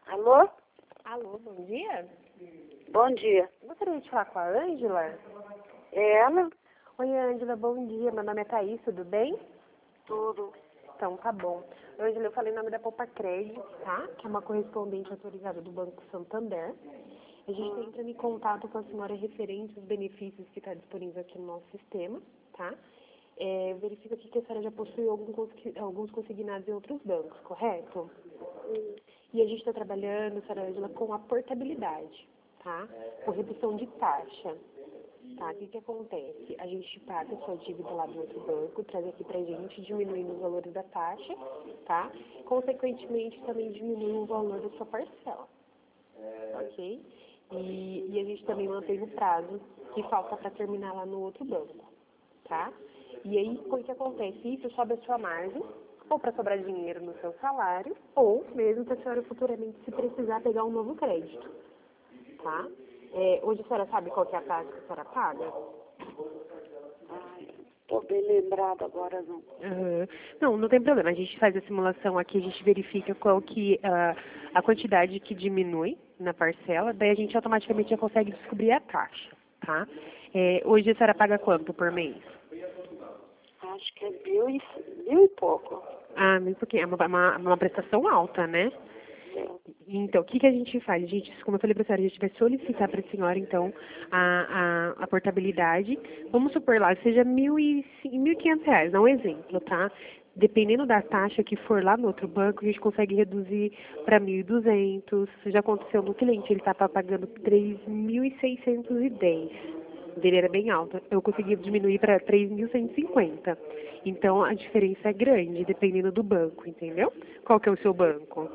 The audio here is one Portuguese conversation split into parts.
Alô? Alô, bom dia. Bom dia. Gostaria de falar com a Ângela? É ela? Oi, Ângela, bom dia. Meu nome é Thaís, tudo bem? Tudo. Então, tá bom. Ângela, eu falei em nome da Poupa Crédito, tá? Que é uma correspondente autorizada do Banco Santander. A gente está entrando em contato com a senhora referente aos benefícios que está disponível aqui no nosso sistema, tá? Verifica aqui que a senhora já possui alguns consignados em outros bancos, correto? E a gente está trabalhando, senhora Ângela, com a portabilidade, tá? Com redução de taxa. Tá, o que acontece? A gente paga a sua dívida lá do outro banco, traz aqui pra gente, diminuindo os valores da taxa, tá? Consequentemente, também diminui o valor da sua parcela, ok? E a gente também mantém o prazo que falta para terminar lá no outro banco, tá? E aí, o que acontece? Isso sobe a sua margem, ou para sobrar dinheiro no seu salário, ou mesmo para a senhora futuramente, se precisar, pegar um novo crédito, tá? Hoje a senhora sabe qual que é a taxa que a senhora paga? Ai, tô bem lembrada agora, não. Não, não tem problema. A gente faz a simulação aqui, a gente verifica qual que a quantidade que diminui na parcela, daí a gente automaticamente já consegue descobrir a taxa, tá? Hoje a senhora paga quanto por mês? Acho que é mil e pouco. Ah, mesmo porque é uma prestação alta, né? É. Então, o que a gente faz? A gente, como eu falei para a senhora, a gente vai solicitar para a senhora, então, a portabilidade. Vamos supor lá, seja R$ 1.500, dá um exemplo, tá? Dependendo da taxa que for lá no outro banco, a gente consegue reduzir para 1.200. Já aconteceu no cliente, ele estava pagando 3.610. O dele era bem alto. Eu consegui diminuir para 3.150. Então, a diferença é grande, dependendo do banco, entendeu? Qual que é o seu banco?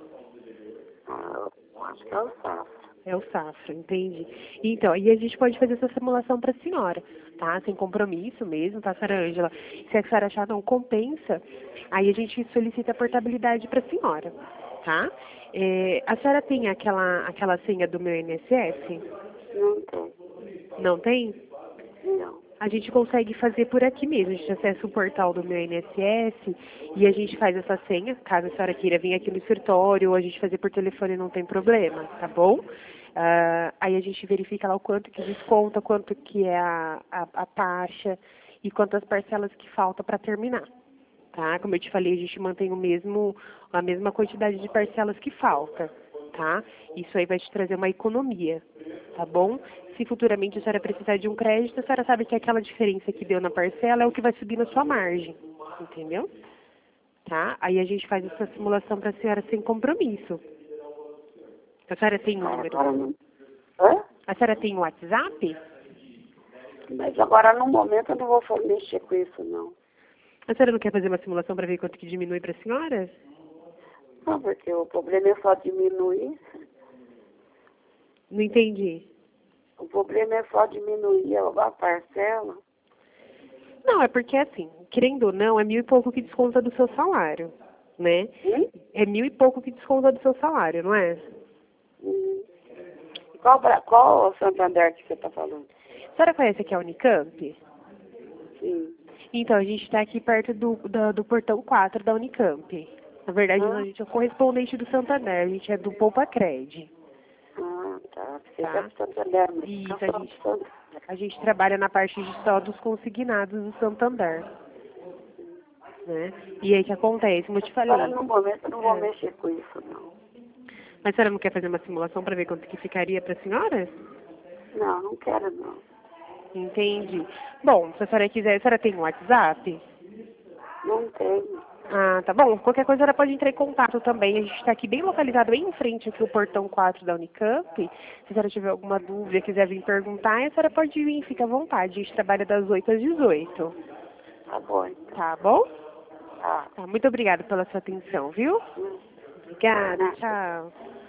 Eu acho que é o Safra. É o Safra, entende? Então, e a gente pode fazer essa simulação para a senhora, tá? Sem compromisso mesmo, tá, senhora Ângela? Se a senhora achar não compensa, aí a gente solicita a portabilidade para a senhora, tá? A senhora tem aquela senha do meu INSS? Não tem. Não tem? Não. A gente consegue fazer por aqui mesmo. A gente acessa o portal do meu INSS e a gente faz essa senha. Caso a senhora queira vir aqui no escritório ou a gente fazer por telefone, não tem problema, tá bom? Aí a gente verifica lá o quanto que desconta, quanto que é a taxa e quantas parcelas que falta para terminar. Tá? Como eu te falei, a gente mantém a mesma quantidade de parcelas que falta, tá? Isso aí vai te trazer uma economia, tá bom? Se futuramente a senhora precisar de um crédito, a senhora sabe que aquela diferença que deu na parcela é o que vai subir na sua margem, entendeu? Tá? Aí a gente faz essa simulação para a senhora sem compromisso. A senhora tem número? Agora não. Hã? A senhora tem um WhatsApp? Mas agora, no momento, eu não vou mexer com isso, não. A senhora não quer fazer uma simulação para ver quanto que diminui para a senhora? Não, porque o problema é só diminuir. Não entendi. O problema é só diminuir a parcela. Não, é porque assim, querendo ou não, é 1.000 e pouco que desconta do seu salário, né? Hum? É 1.000 e pouco que desconta do seu salário, não é? Hum. Qual o Santander que você está falando? A senhora conhece aqui a Unicamp? Sim. Então, a gente está aqui perto do portão 4 da Unicamp. Na verdade, a gente é o correspondente do Santander, a gente é do Poupa Cred. Ah, tá. Você Tá. é do Santander, mas Isso, eu sou do Santander. a gente trabalha na parte de só dos consignados do Santander. Né? E aí o que acontece? Como eu te Agora, falei. no momento, eu não vou mexer com isso, não. Mas a senhora não quer fazer uma simulação para ver quanto que ficaria para a senhora? Não, não quero, não. Entendi. Bom, se a senhora quiser, a senhora tem um WhatsApp? Não tenho. Ah, tá bom. Qualquer coisa ela pode entrar em contato também. A gente está aqui bem localizado, bem em frente aqui o portão 4 da Unicamp. Se a senhora tiver alguma dúvida, quiser vir perguntar, a senhora pode vir, fica à vontade. A gente trabalha das 8 às 18. Tá bom, então. Tá bom? Tá. Tá, muito obrigada pela sua atenção, viu? Obrigada, tchau.